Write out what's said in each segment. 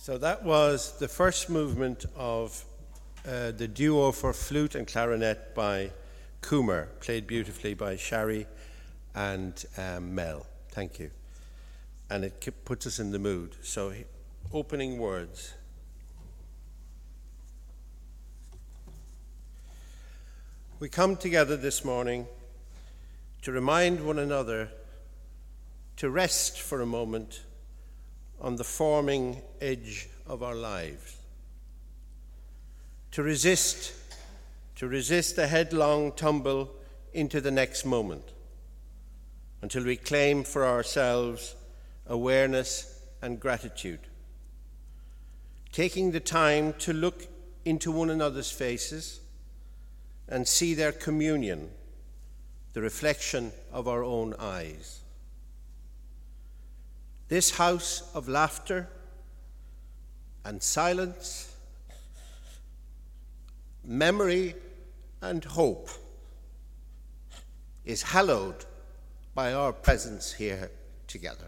So that was the first movement of the duo for flute and clarinet by Coomer, played beautifully by Shari and Mel. Thank you. And it puts us in the mood. So, opening words. We come together this morning to remind one another to rest for a moment on the forming edge of our lives, to resist a headlong tumble into the next moment until we claim for ourselves awareness and gratitude, taking the time to look into one another's faces and see their communion, the reflection of our own eyes. This house of laughter and silence, memory and hope is hallowed by our presence here together.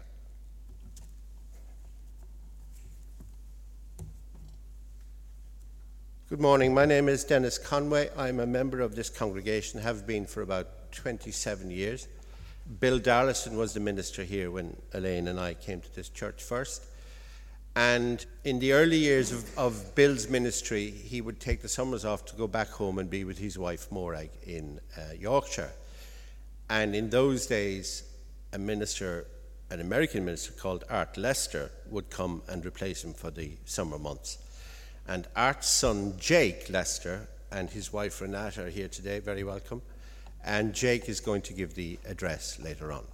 Good morning. My name is Dennis Conway. I'm a member of this congregation, have been for about 27 years. Bill Darlison was the minister here when Elaine and I came to this church first. And in the early years of Bill's ministry, he would take the summers off to go back home and be with his wife Morag in Yorkshire. And in those days, an American minister called Art Lester would come and replace him for the summer months. And Art's son, Jake Lester, and his wife Renata are here today. Very welcome. And Jake is going to give the address later on.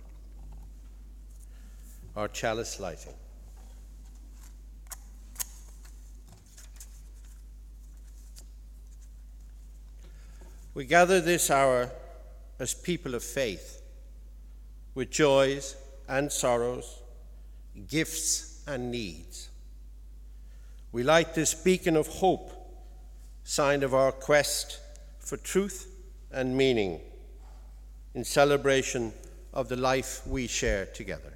Our chalice lighting. We gather this hour as people of faith, with joys and sorrows, gifts and needs. We light this beacon of hope, sign of our quest for truth and meaning, in celebration of the life we share together.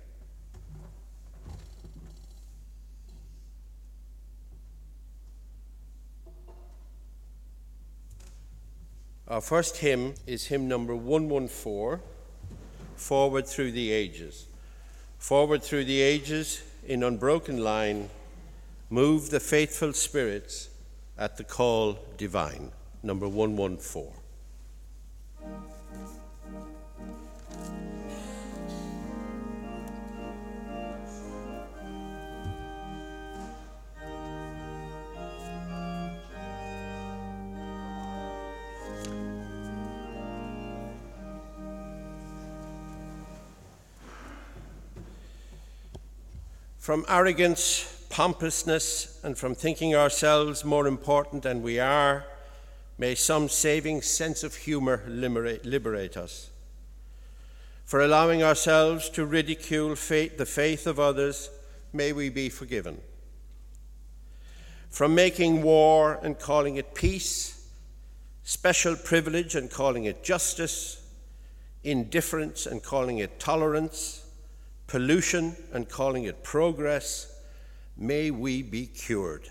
Our first hymn is hymn number 114, Forward Through the Ages. Forward through the ages, in unbroken line, move the faithful spirits at the call divine. Number 114. From arrogance, pompousness, and from thinking ourselves more important than we are, may some saving sense of humor liberate us. For allowing ourselves to ridicule the faith of others, may we be forgiven. From making war and calling it peace, special privilege and calling it justice, indifference and calling it tolerance, pollution and calling it progress, may we be cured.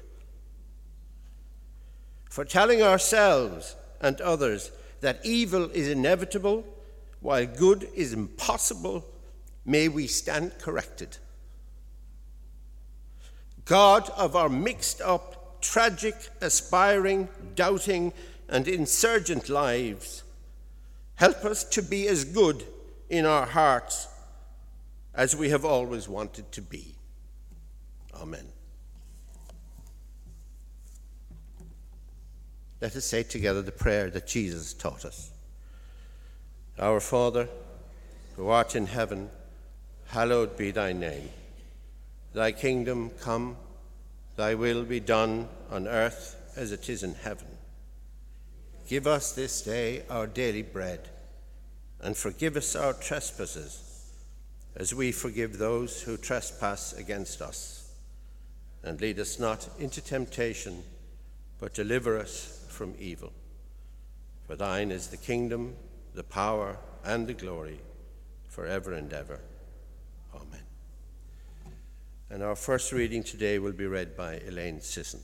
For telling ourselves and others that evil is inevitable while good is impossible, may we stand corrected. God of our mixed up, tragic, aspiring, doubting, and insurgent lives, help us to be as good in our hearts as we have always wanted to be. Amen. Let us say together the prayer that Jesus taught us. Our Father, who art in heaven, hallowed be thy name. Thy kingdom come, thy will be done on earth as it is in heaven. Give us this day our daily bread, and forgive us our trespasses, as we forgive those who trespass against us. And lead us not into temptation, but deliver us from evil. For thine is the kingdom, the power, and the glory, forever and ever. Amen. And our first reading today will be read by Elaine Sisson.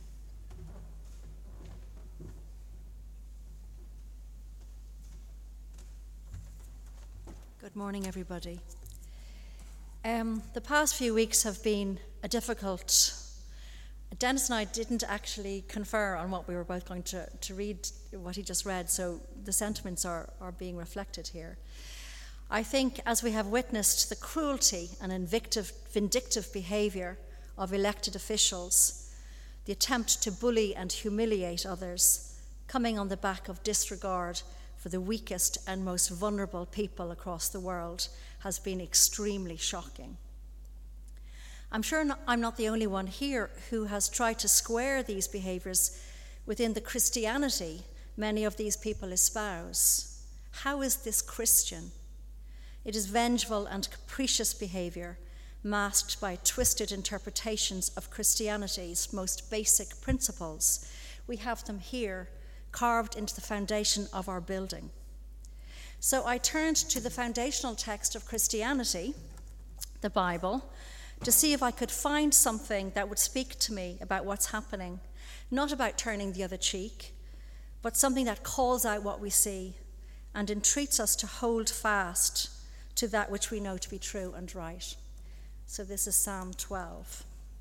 Good morning, everybody. The past few weeks have been a difficult. Dennis and I didn't actually confer on what we were both going to read, what he just read, so the sentiments are being reflected here. I think as we have witnessed the cruelty and vindictive behaviour of elected officials, the attempt to bully and humiliate others, coming on the back of disregard for the weakest and most vulnerable people across the world, has been extremely shocking. I'm sure I'm not the only one here who has tried to square these behaviours within the Christianity many of these people espouse. How is this Christian? It is vengeful and capricious behaviour, masked by twisted interpretations of Christianity's most basic principles. We have them here, carved into the foundation of our building. So I turned to the foundational text of Christianity, the Bible, to see if I could find something that would speak to me about what's happening, not about turning the other cheek, but something that calls out what we see and entreats us to hold fast to that which we know to be true and right. So this is Psalm 12.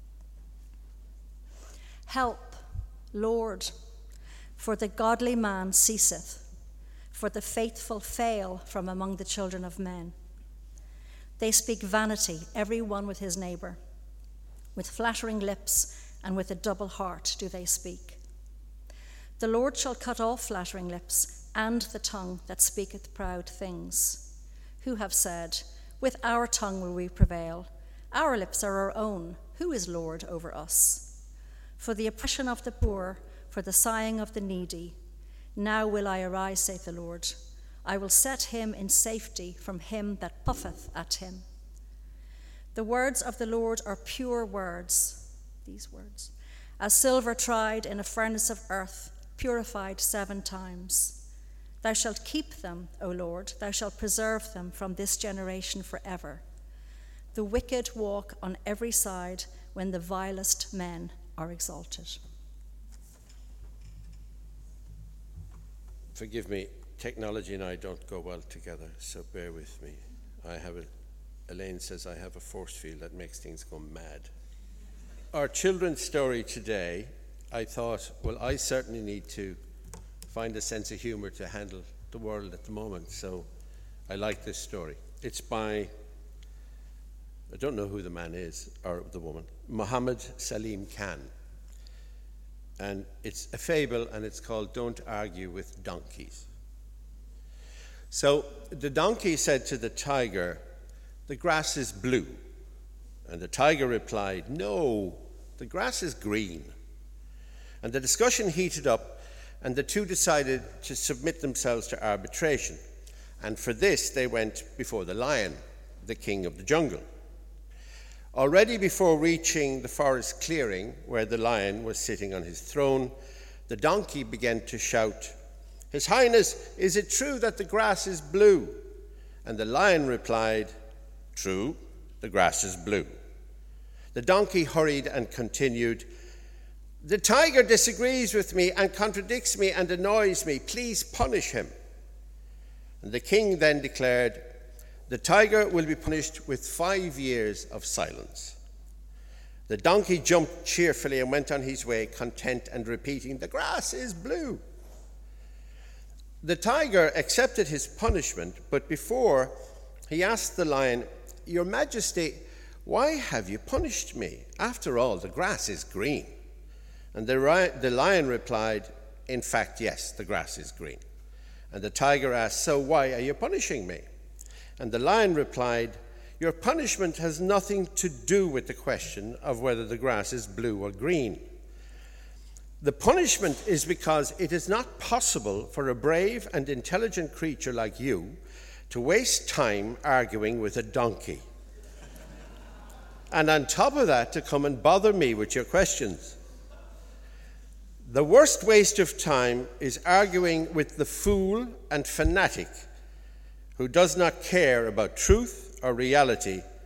Help, Lord, for the godly man ceaseth, for the faithful fail from among the children of men. They speak vanity, every one with his neighbour. With flattering lips and with a double heart do they speak. The Lord shall cut off flattering lips and the tongue that speaketh proud things. Who have said, with our tongue will we prevail. Our lips are our own. Who is Lord over us? For the oppression of the poor, for the sighing of the needy. Now will I arise, saith the Lord. I will set him in safety from him that puffeth at him. The words of the Lord are pure words, these words, as silver tried in a furnace of earth, purified 7 times. Thou shalt keep them, O Lord, thou shalt preserve them from this generation forever. The wicked walk on every side when the vilest men are exalted. Forgive me, technology and I don't go well together, so bear with me. Elaine says I have a force field that makes things go mad. Our children's story today, I thought, well, I certainly need to find a sense of humour to handle the world at the moment, so I like this story. It's by, I don't know who the man is, or the woman, Muhammad Salim Khan. And it's a fable, and it's called Don't Argue with Donkeys. So the donkey said to the tiger, the grass is blue. And the tiger replied, no, the grass is green. And the discussion heated up, and the two decided to submit themselves to arbitration. And for this, they went before the lion, the king of the jungle. Already before reaching the forest clearing where the lion was sitting on his throne, the donkey began to shout, His Highness, is it true that the grass is blue? And the lion replied, True, the grass is blue. The donkey hurried and continued, The tiger disagrees with me and contradicts me and annoys me. Please punish him. And the king then declared, The tiger will be punished with 5 years of silence. The donkey jumped cheerfully and went on his way, content and repeating, The grass is blue. The tiger accepted his punishment, but before he asked the lion, Your Majesty, why have you punished me? After all, the grass is green. And the lion replied, In fact, yes, the grass is green. And the tiger asked, So why are you punishing me? And the lion replied, Your punishment has nothing to do with the question of whether the grass is blue or green. The punishment is because it is not possible for a brave and intelligent creature like you to waste time arguing with a donkey. And on top of that, to come and bother me with your questions. The worst waste of time is arguing with the fool and fanatic who does not care about truth or reality,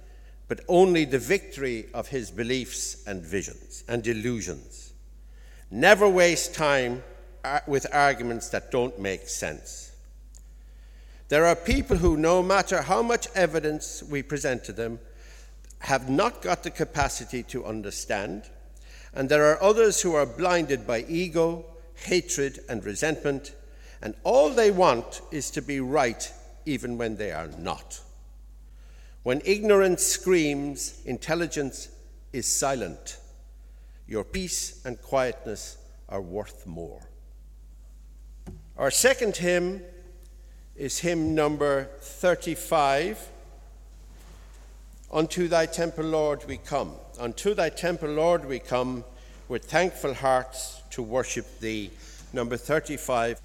but only the victory of his beliefs and visions and delusions. Never waste time with arguments that don't make sense. There are people who, no matter how much evidence we present to them, have not got the capacity to understand, and there are others who are blinded by ego, hatred, and resentment, and all they want is to be right even when they are not. When ignorance screams, intelligence is silent. Your peace and quietness are worth more. Our second hymn is hymn number 35. Unto thy temple, Lord, we come. Unto thy temple, Lord, we come with thankful hearts to worship thee. Number 35.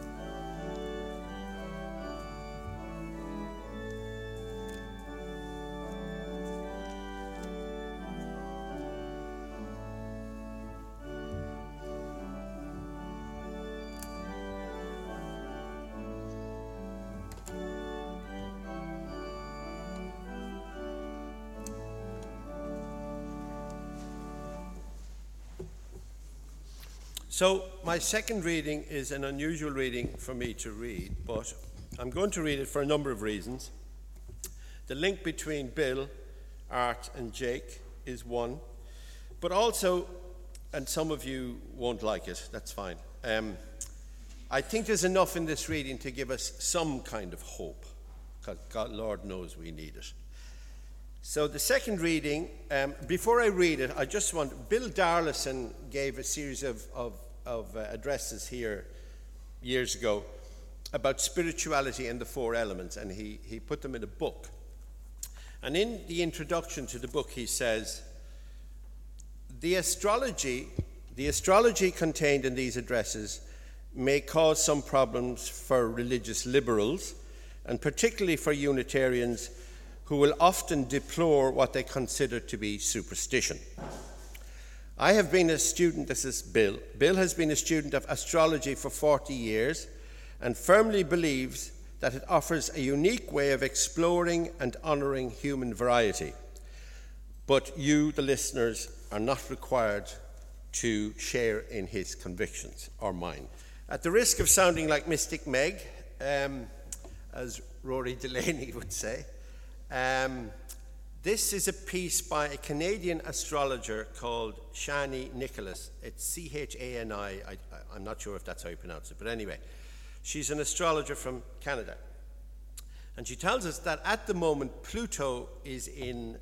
So my second reading is an unusual reading for me to read, but I'm going to read it for a number of reasons. The link between Bill, Art, and Jake is one, but also, and some of you won't like it, that's fine. I think there's enough in this reading to give us some kind of hope, because God, Lord knows we need it. So the second reading, before I read it, I just want, Bill Darlison gave a series of addresses here years ago about spirituality and the four elements, and he put them in a book. And in the introduction to the book, he says, the astrology contained in these addresses may cause some problems for religious liberals, and particularly for Unitarians who will often deplore what they consider to be superstition. I have been a student, this is Bill. Bill has been a student of astrology for 40 years and firmly believes that it offers a unique way of exploring and honouring human variety. But you, the listeners, are not required to share in his convictions or mine. At the risk of sounding like Mystic Meg, as Rory Delaney would say, this is a piece by a Canadian astrologer called Chani Nicholas. It's C-H-A-N-I. I'm not sure if that's how you pronounce it, but anyway. She's an astrologer from Canada. And she tells us that at the moment, Pluto is in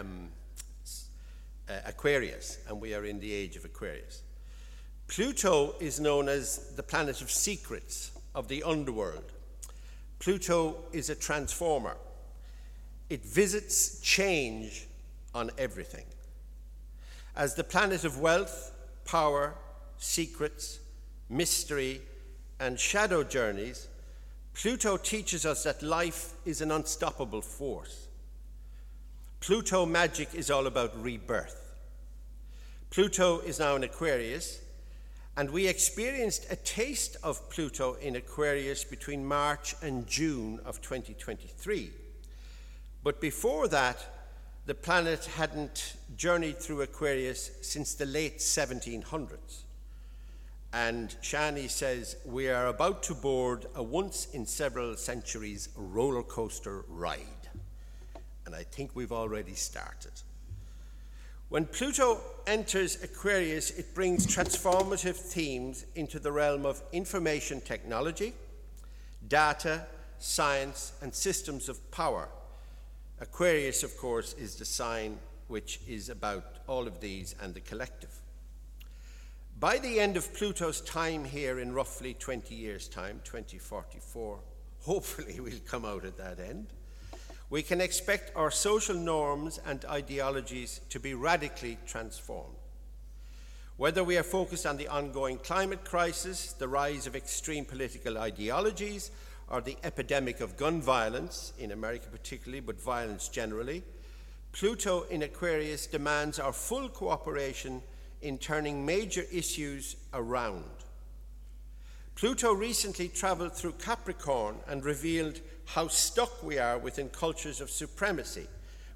Aquarius, and we are in the age of Aquarius. Pluto is known as the planet of secrets, of the underworld. Pluto is a transformer. It visits change on everything. As the planet of wealth, power, secrets, mystery, and shadow journeys, Pluto teaches us that life is an unstoppable force. Pluto magic is all about rebirth. Pluto is now in Aquarius, and we experienced a taste of Pluto in Aquarius between March and June of 2023. But before that, the planet hadn't journeyed through Aquarius since the late 1700s. And Shani says, we are about to board a once-in-several-centuries roller coaster ride. And I think we've already started. When Pluto enters Aquarius, it brings transformative themes into the realm of information technology, data, science, and systems of power. Aquarius, of course, is the sign which is about all of these and the collective. By the end of Pluto's time here in roughly 20 years' time, 2044, hopefully we'll come out at that end, we can expect our social norms and ideologies to be radically transformed. Whether we are focused on the ongoing climate crisis, the rise of extreme political ideologies, or the epidemic of gun violence, in America particularly, but violence generally, Pluto in Aquarius demands our full cooperation in turning major issues around. Pluto recently traveled through Capricorn and revealed how stuck we are within cultures of supremacy,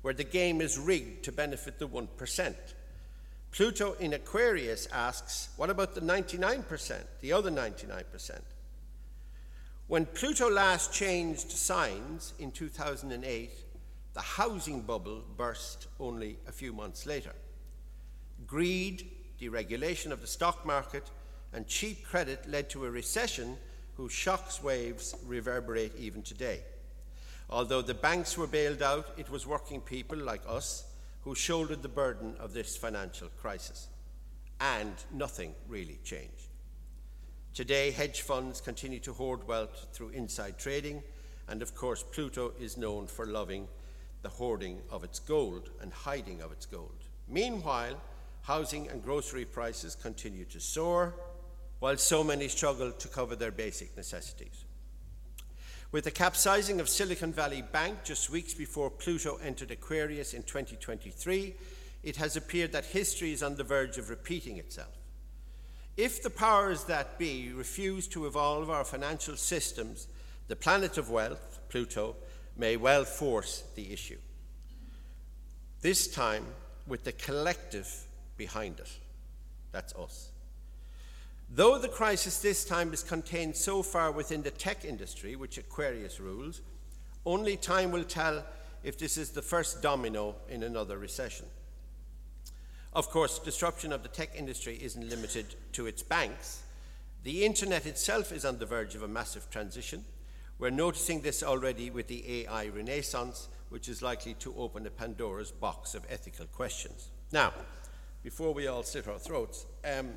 where the game is rigged to benefit the 1%. Pluto in Aquarius asks, what about the 99%, the other 99%? When Pluto last changed signs in 2008, the housing bubble burst only a few months later. Greed, deregulation of the stock market, and cheap credit led to a recession whose shock waves reverberate even today. Although the banks were bailed out, it was working people like us who shouldered the burden of this financial crisis. And nothing really changed. Today, hedge funds continue to hoard wealth through inside trading, and of course, Pluto is known for loving the hoarding of its gold and hiding of its gold. Meanwhile, housing and grocery prices continue to soar, while so many struggle to cover their basic necessities. With the capsizing of Silicon Valley Bank just weeks before Pluto entered Aquarius in 2023, it has appeared that history is on the verge of repeating itself. If the powers that be refuse to evolve our financial systems, the planet of wealth, Pluto, may well force the issue. This time with the collective behind it. That's us. Though the crisis this time is contained so far within the tech industry, which Aquarius rules, only time will tell if this is the first domino in another recession. Of course, disruption of the tech industry isn't limited to its banks. The internet itself is on the verge of a massive transition. We're noticing this already with the AI renaissance, which is likely to open a Pandora's box of ethical questions. Now, before we all slit our throats,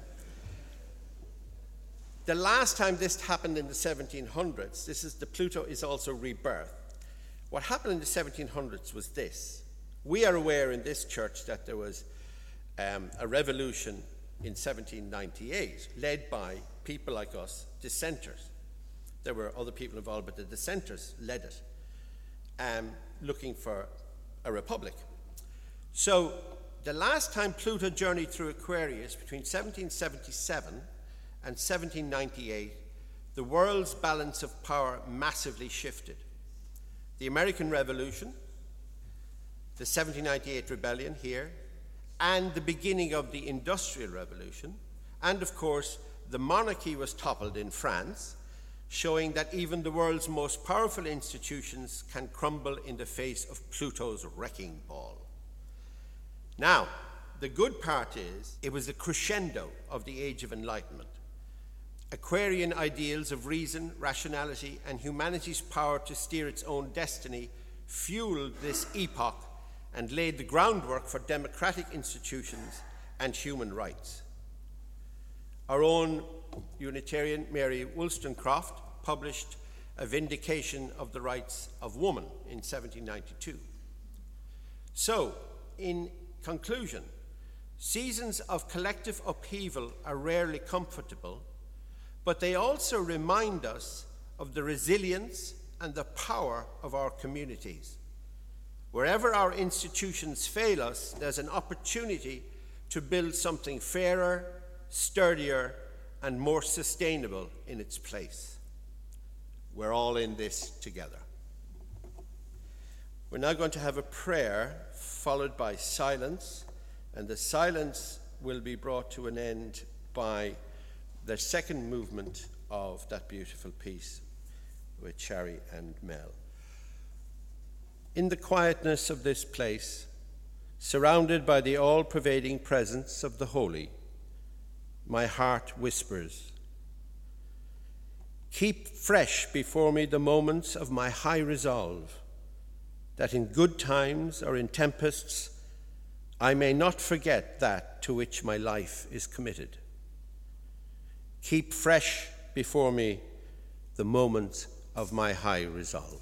the last time this happened in the 1700s, Pluto is also rebirth. What happened in the 1700s was this. We are aware in this church that there was a revolution in 1798 led by people like us, dissenters. There were other people involved, but the dissenters led it, looking for a republic. So the last time Pluto journeyed through Aquarius, between 1777 and 1798, the world's balance of power massively shifted. The American Revolution, the 1798 rebellion here, and the beginning of the Industrial Revolution, and of course, the monarchy was toppled in France, showing that even the world's most powerful institutions can crumble in the face of Pluto's wrecking ball. Now, the good part is, it was the crescendo of the Age of Enlightenment. Aquarian ideals of reason, rationality, and humanity's power to steer its own destiny fueled this epoch and laid the groundwork for democratic institutions and human rights. Our own Unitarian Mary Wollstonecraft published A Vindication of the Rights of Woman in 1792. So, in conclusion, seasons of collective upheaval are rarely comfortable, but they also remind us of the resilience and the power of our communities. Wherever our institutions fail us, there's an opportunity to build something fairer, sturdier, and more sustainable in its place. We're all in this together. We're now going to have a prayer followed by silence, and the silence will be brought to an end by the second movement of that beautiful piece with Shari and Mel. In the quietness of this place, surrounded by the all-pervading presence of the holy, my heart whispers, keep fresh before me the moments of my high resolve, that in good times or in tempests I may not forget that to which my life is committed. Keep fresh before me the moments of my high resolve.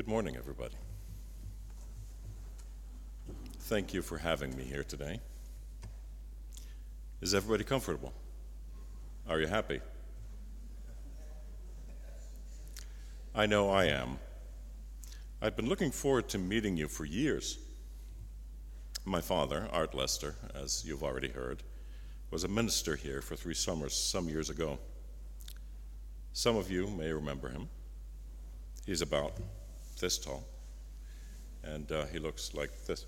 morning, everybody. Thank you for having me here today. Is everybody comfortable? Are you happy? I know I am. I've been looking forward to meeting you for years. My father, Art Lester, as you've already heard, was a minister here for 3 summers some years ago. Some of you may remember him. He's about this tall, and he looks like this.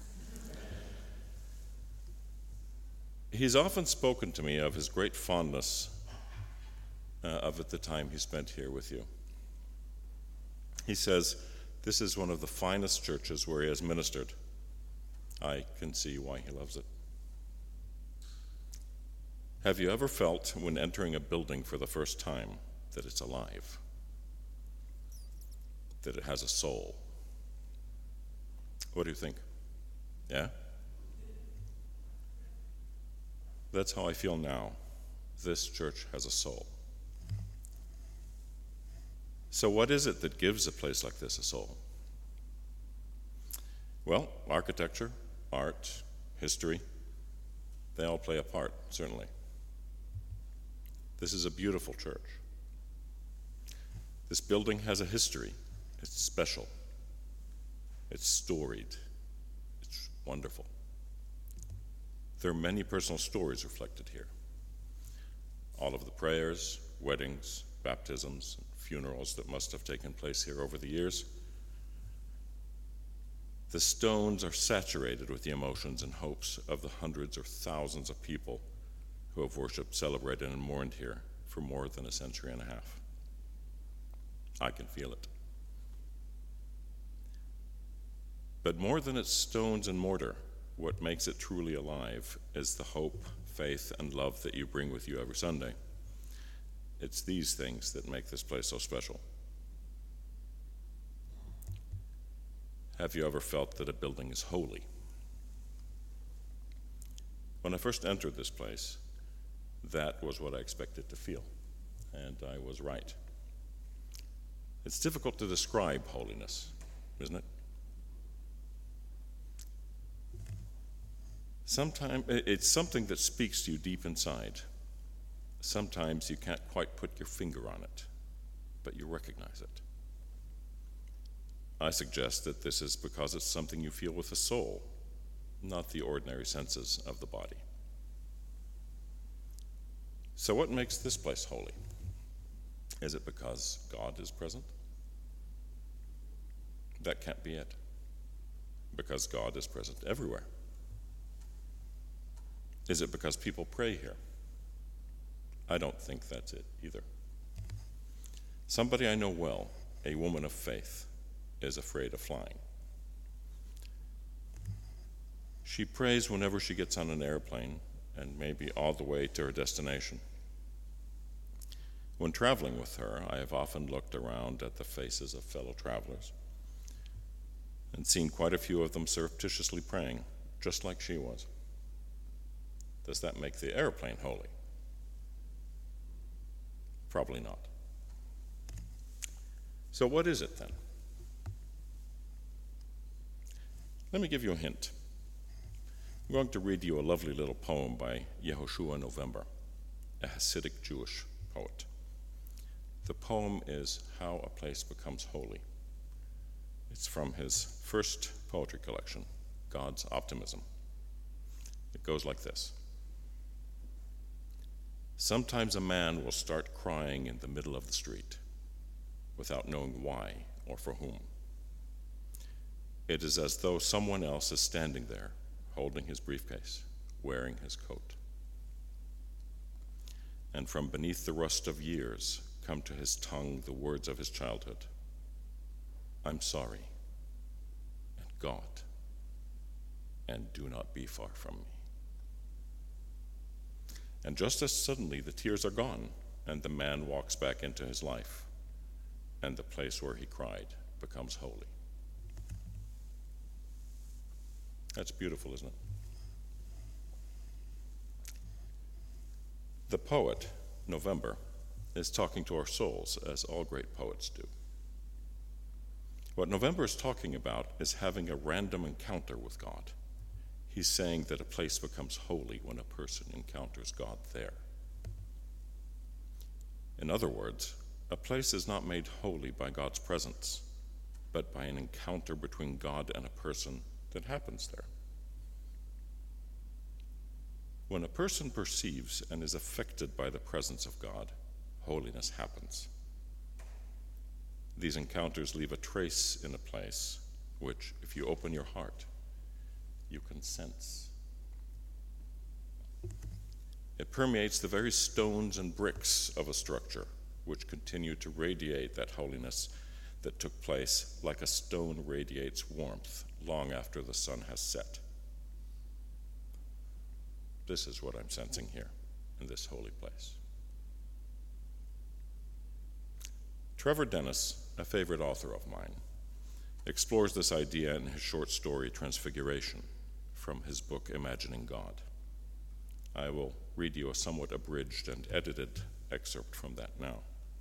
He's often spoken to me of his great fondness of the time he spent here with you. He says, this is one of the finest churches where he has ministered. I can see why he loves it. Have you ever felt when entering a building for the first time that it's alive? That it has a soul? What do you think? Yeah? That's how I feel now. This church has a soul. So what is it that gives a place like this a soul? Well, architecture, art, history, they all play a part, certainly. This is a beautiful church. This building has a history. It's special. It's storied. It's wonderful. There are many personal stories reflected here. All of the prayers, weddings, baptisms, and funerals that must have taken place here over the years. The stones are saturated with the emotions and hopes of the hundreds or thousands of people who have worshiped, celebrated, and mourned here for more than a century and a half. I can feel it. But more than its stones and mortar, what makes it truly alive is the hope, faith, and love that you bring with you every Sunday. It's these things that make this place so special. Have you ever felt that a building is holy? When I first entered this place, that was what I expected to feel, and I was right. It's difficult to describe holiness, isn't it? Sometimes it's something that speaks to you deep inside. Sometimes you can't quite put your finger on it, but you recognize it. I suggest that this is because it's something you feel with the soul, not the ordinary senses of the body. So what makes this place holy? Is it because God is present? That can't be it, because God is present everywhere. Is it because people pray here? I don't think that's it either. Somebody I know well, a woman of faith, is afraid of flying. She prays whenever she gets on an airplane and maybe all the way to her destination. When traveling with her, I have often looked around at the faces of fellow travelers and seen quite a few of them surreptitiously praying, just like she was. Does that make the airplane holy? Probably not. So what is it then? Let me give you a hint. I'm going to read you a lovely little poem by Yehoshua November, a Hasidic Jewish poet. The poem is How a Place Becomes Holy. It's from his first poetry collection, God's Optimism. It goes like this. Sometimes a man will start crying in the middle of the street without knowing why or for whom. It is as though someone else is standing there, holding his briefcase, wearing his coat. And from beneath the rust of years come to his tongue the words of his childhood. I'm sorry, and God, and do not be far from me. And just as suddenly the tears are gone, and the man walks back into his life, and the place where he cried becomes holy. That's beautiful, isn't it? The poet, November, is talking to our souls, as all great poets do. What November is talking about is having a random encounter with God. He's saying that a place becomes holy when a person encounters God there. In other words, a place is not made holy by God's presence, but by an encounter between God and a person that happens there. When a person perceives and is affected by the presence of God, holiness happens. These encounters leave a trace in a place which, if you open your heart, you can sense. It permeates the very stones and bricks of a structure, which continue to radiate that holiness that took place like a stone radiates warmth long after the sun has set. This is what I'm sensing here in this holy place. Trevor Dennis, a favorite author of mine, explores this idea in his short story Transfiguration from his book Imagining God. I will read you a somewhat abridged and edited excerpt from that now.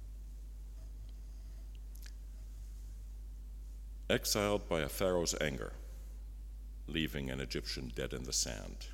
Exiled by a pharaoh's anger, leaving an Egyptian dead in the sand.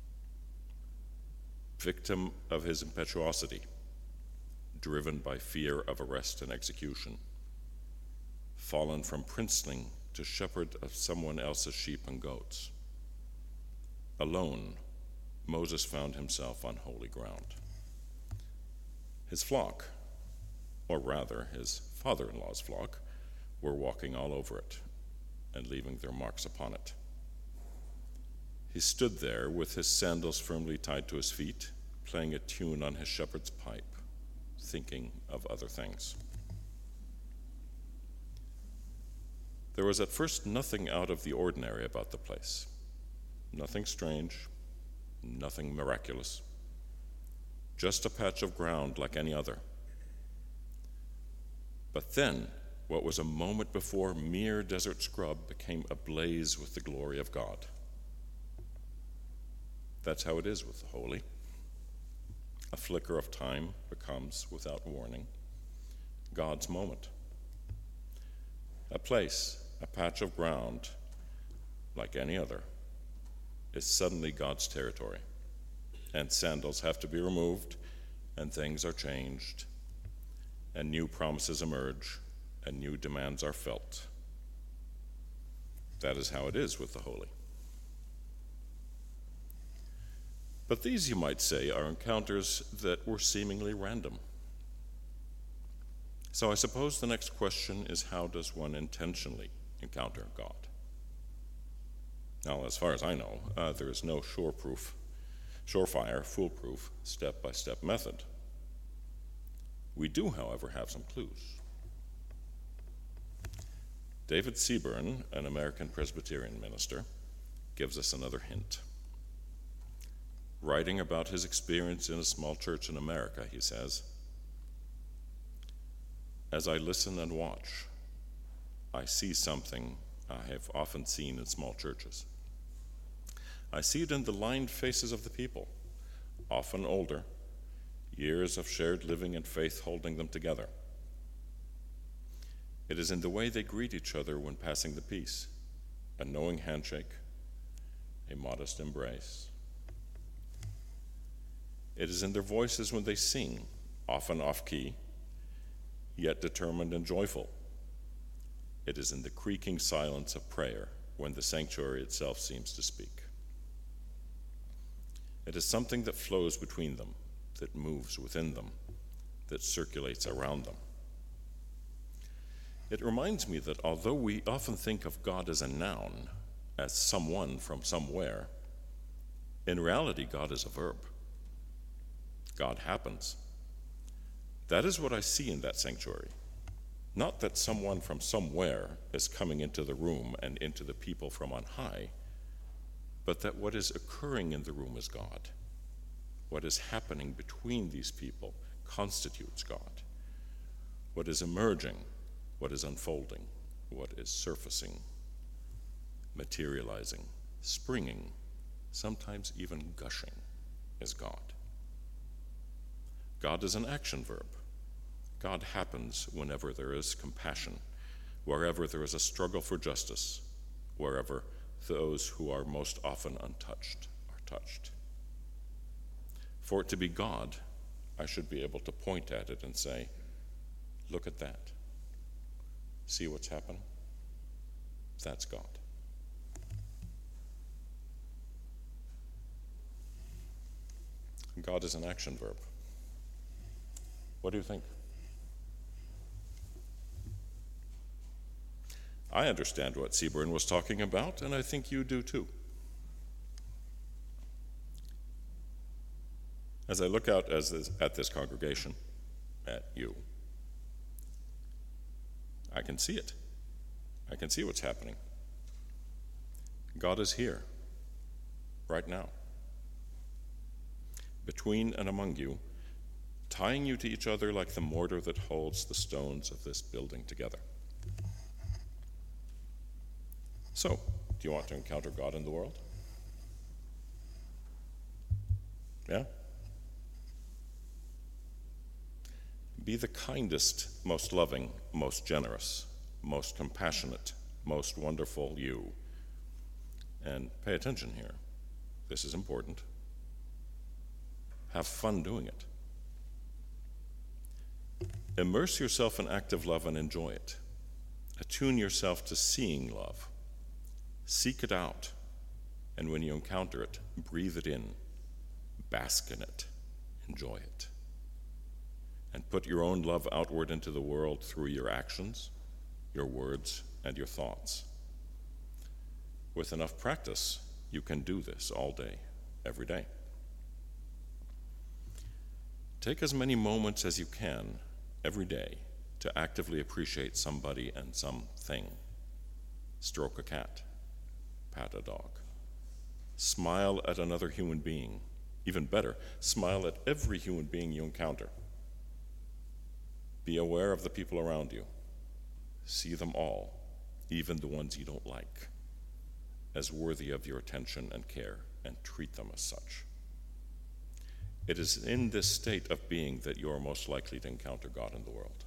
Victim of his impetuosity, driven by fear of arrest and execution. Fallen from princeling to shepherd of someone else's sheep and goats. Alone, Moses found himself on holy ground. His flock, or rather his father-in-law's flock, were walking all over it and leaving their marks upon it. He stood there with his sandals firmly tied to his feet, playing a tune on his shepherd's pipe, thinking of other things. There was at first nothing out of the ordinary about the place. Nothing strange, nothing miraculous. Just a patch of ground like any other. But then, what was a moment before mere desert scrub became ablaze with the glory of God. That's how it is with the holy. A flicker of time becomes, without warning, God's moment. A place, a patch of ground, like any other, is suddenly God's territory, and sandals have to be removed, and things are changed, and new promises emerge, and new demands are felt. That is how it is with the holy. But these, you might say, are encounters that were seemingly random. So I suppose the next question is, how does one intentionally encounter God? Now, as far as I know, there is no surefire, foolproof, step-by-step method. We do, however, have some clues. David Seaburn, an American Presbyterian minister, gives us another hint. Writing about his experience in a small church in America, he says, "As I listen and watch, I see something I have often seen in small churches. I see it in the lined faces of the people, often older, years of shared living and faith holding them together. It is in the way they greet each other when passing the peace, a knowing handshake, a modest embrace. It is in their voices when they sing, often off-key, yet determined and joyful. It is in the creaking silence of prayer when the sanctuary itself seems to speak. It is something that flows between them, that moves within them, that circulates around them. It reminds me that although we often think of God as a noun, as someone from somewhere, in reality, God is a verb. God happens. That is what I see in that sanctuary. Not that someone from somewhere is coming into the room and into the people from on high, but that what is occurring in the room is God. What is happening between these people constitutes God. What is emerging, what is unfolding, what is surfacing, materializing, springing, sometimes even gushing, is God. God is an action verb. God happens whenever there is compassion, wherever there is a struggle for justice, wherever those who are most often untouched are touched. For it to be God, I should be able to point at it and say, look at that. See what's happening? That's God. God is an action verb. What do you think? I understand what Seaburn was talking about, and I think you do too. As I look out at this congregation, at you, I can see it. I can see what's happening. God is here, right now, between and among you, tying you to each other like the mortar that holds the stones of this building together. So, do you want to encounter God in the world? Yeah? Be the kindest, most loving, most generous, most compassionate, most wonderful you. And pay attention here. This is important. Have fun doing it. Immerse yourself in active love and enjoy it. Attune yourself to seeing love. Seek it out, and when you encounter it, breathe it in, bask in it, enjoy it. And put your own love outward into the world through your actions, your words, and your thoughts. With enough practice, you can do this all day, every day. Take as many moments as you can every day to actively appreciate somebody and something. Stroke a cat, pat a dog. Smile at another human being. Even better, smile at every human being you encounter. Be aware of the people around you. See them all, even the ones you don't like, as worthy of your attention and care, and treat them as such. It is in this state of being that you are most likely to encounter God in the world.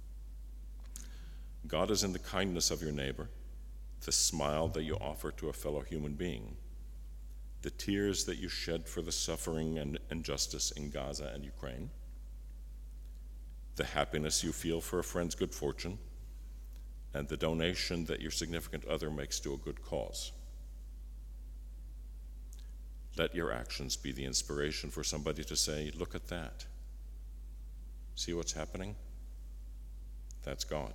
God is in the kindness of your neighbor, the smile that you offer to a fellow human being, the tears that you shed for the suffering and injustice in Gaza and Ukraine, the happiness you feel for a friend's good fortune, and the donation that your significant other makes to a good cause. Let your actions be the inspiration for somebody to say, look at that. See what's happening? That's God.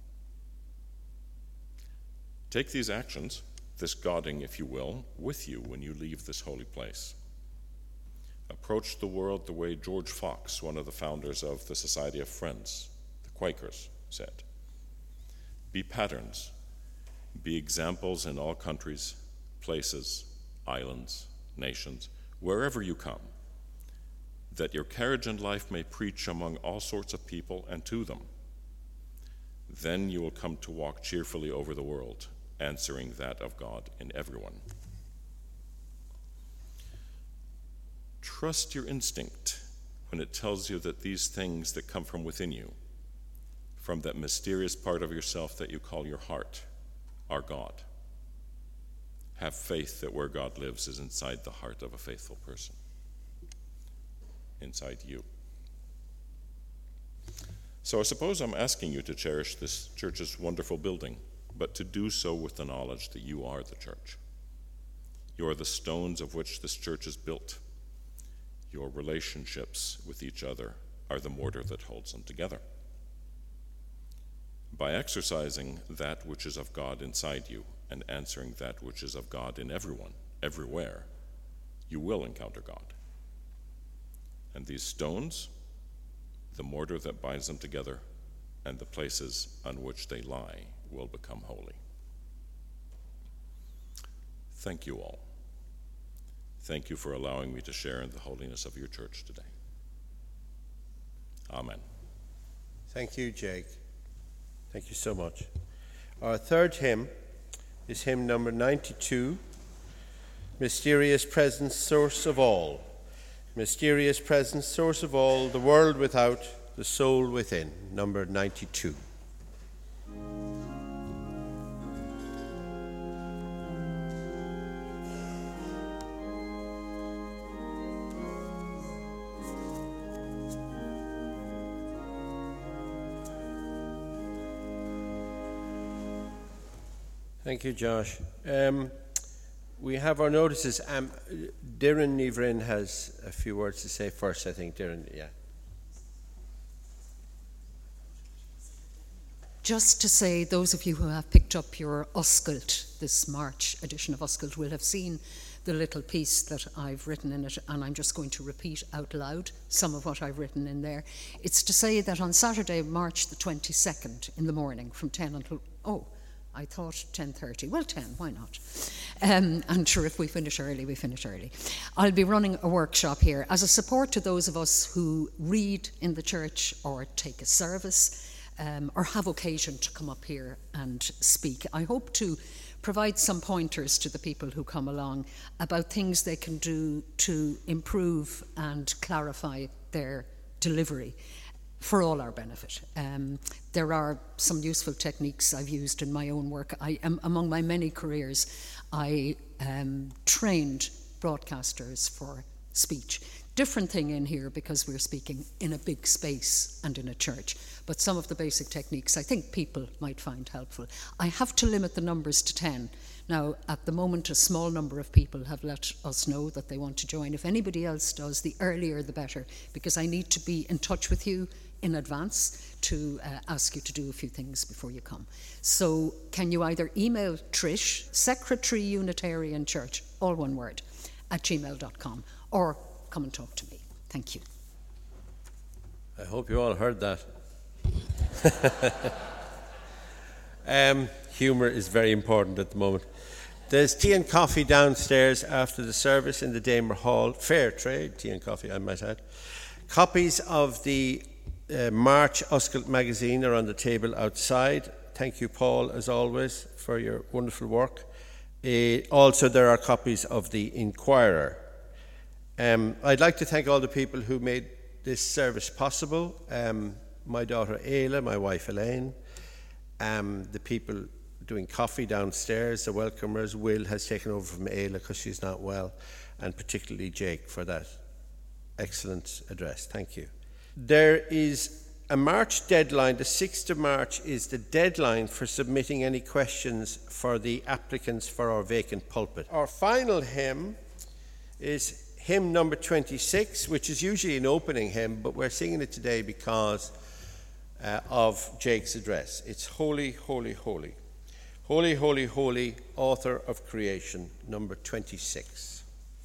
Take these actions, this Godding, if you will, with you when you leave this holy place. Approach the world the way George Fox, one of the founders of the Society of Friends, the Quakers, said. Be patterns, be examples in all countries, places, islands, nations, wherever you come, that your carriage in life may preach among all sorts of people and to them. Then you will come to walk cheerfully over the world, answering that of God in everyone. Trust your instinct when it tells you that these things that come from within you, from that mysterious part of yourself that you call your heart, are God. Have faith that where God lives is inside the heart of a faithful person, inside you. So I suppose I'm asking you to cherish this church's wonderful building, but to do so with the knowledge that you are the church. You are the stones of which this church is built. Your relationships with each other are the mortar that holds them together. By exercising that which is of God inside you and answering that which is of God in everyone, everywhere, you will encounter God. And these stones, the mortar that binds them together, and the places on which they lie will become holy. Thank you all. Thank you for allowing me to share in the holiness of your church today. Amen. Thank you, Jake. Thank you so much. Our third hymn is hymn number 92, Mysterious Presence, Source of All. Mysterious Presence, Source of All, the world without, the soul within, number 92. Thank you, Josh. We have our notices. Darren Nivrin has a few words to say first, I think. Darren, yeah. Just to say, those of you who have picked up your Oscailt, this March edition of Oscailt, will have seen the little piece that I've written in it, and I'm just going to repeat out loud some of what I've written in there. It's to say that on Saturday, March the 22nd, in the morning, from 10 until, I thought 10:30. Well, 10, why not? I'm sure if we finish early, we finish early. I'll be running a workshop here as a support to those of us who read in the church or take a service or have occasion to come up here and speak. I hope to provide some pointers to the people who come along about things they can do to improve and clarify their delivery for all our benefit. There are some useful techniques I've used in my own work. Among my many careers, I trained broadcasters for speech. Different thing in here because we're speaking in a big space and in a church. But some of the basic techniques I think people might find helpful. I have to limit the numbers to 10. Now, at the moment, a small number of people have let us know that they want to join. If anybody else does, the earlier the better, because I need to be in touch with you in advance to ask you to do a few things before you come. So can you either email Trish, Secretary Unitarian Church, all one word, @gmail.com, or come and talk to me. Thank you. I hope you all heard that. Humour is very important at the moment. There's tea and coffee downstairs after the service in the Damer Hall. Fair trade, tea and coffee, I might add. Copies of the March Oscailt magazine are on the table outside. Thank you, Paul, as always, for your wonderful work. Also, there are copies of the Inquirer. I'd like to thank all the people who made this service possible. My daughter Ayla, my wife Elaine, the people doing coffee downstairs, the welcomers. Will has taken over from Ayla because she's not well, and particularly Jake for that excellent address. Thank you. There is a March deadline. The 6th of March is the deadline for submitting any questions for the applicants for our vacant pulpit. Our final hymn is hymn number 26, which is usually an opening hymn, but we're singing it today because of Jake's address. It's Holy, Holy, Holy. Holy, Holy, Holy, Author of Creation, number 26.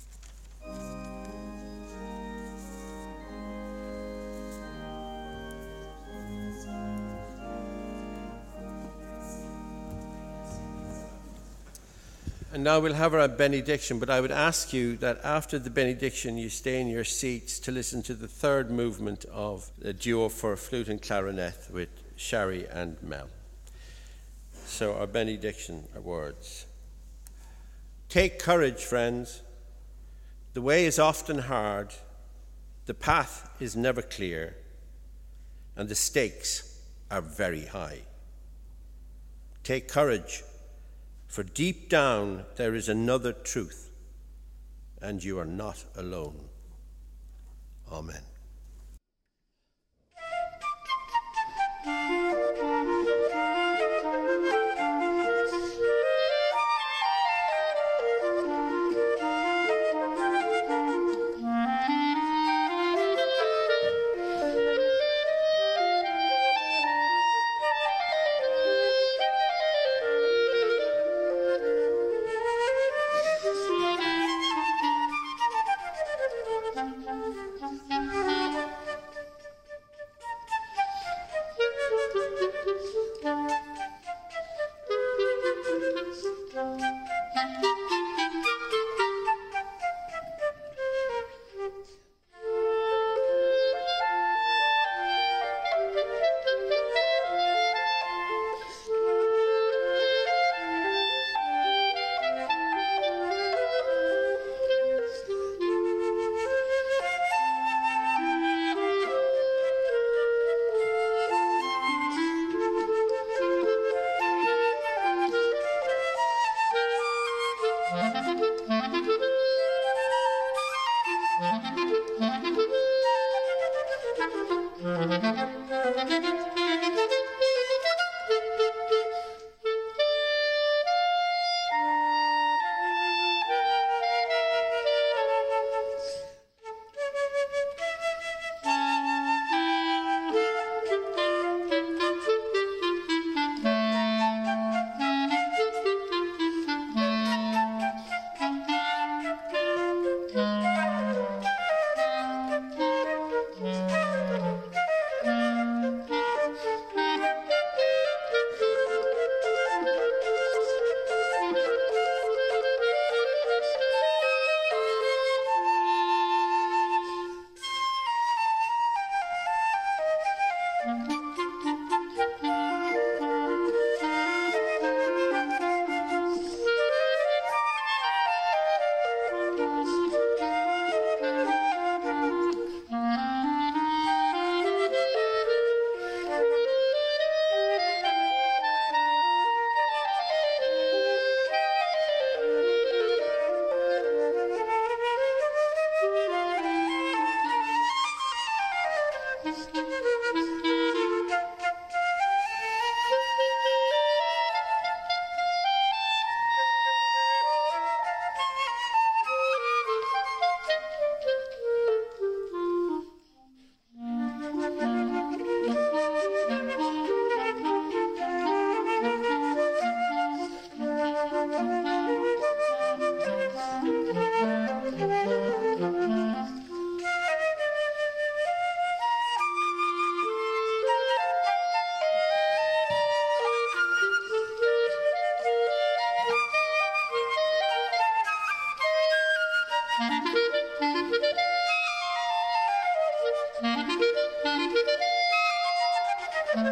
And now we'll have our benediction, but I would ask you that after the benediction you stay in your seats to listen to the third movement of the duo for flute and clarinet with Shari and Mel. So our benediction are words. Take courage, friends. The way is often hard, the path is never clear, and the stakes are very high. Take courage. For deep down there is another truth, and you are not alone. Amen.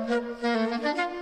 Thank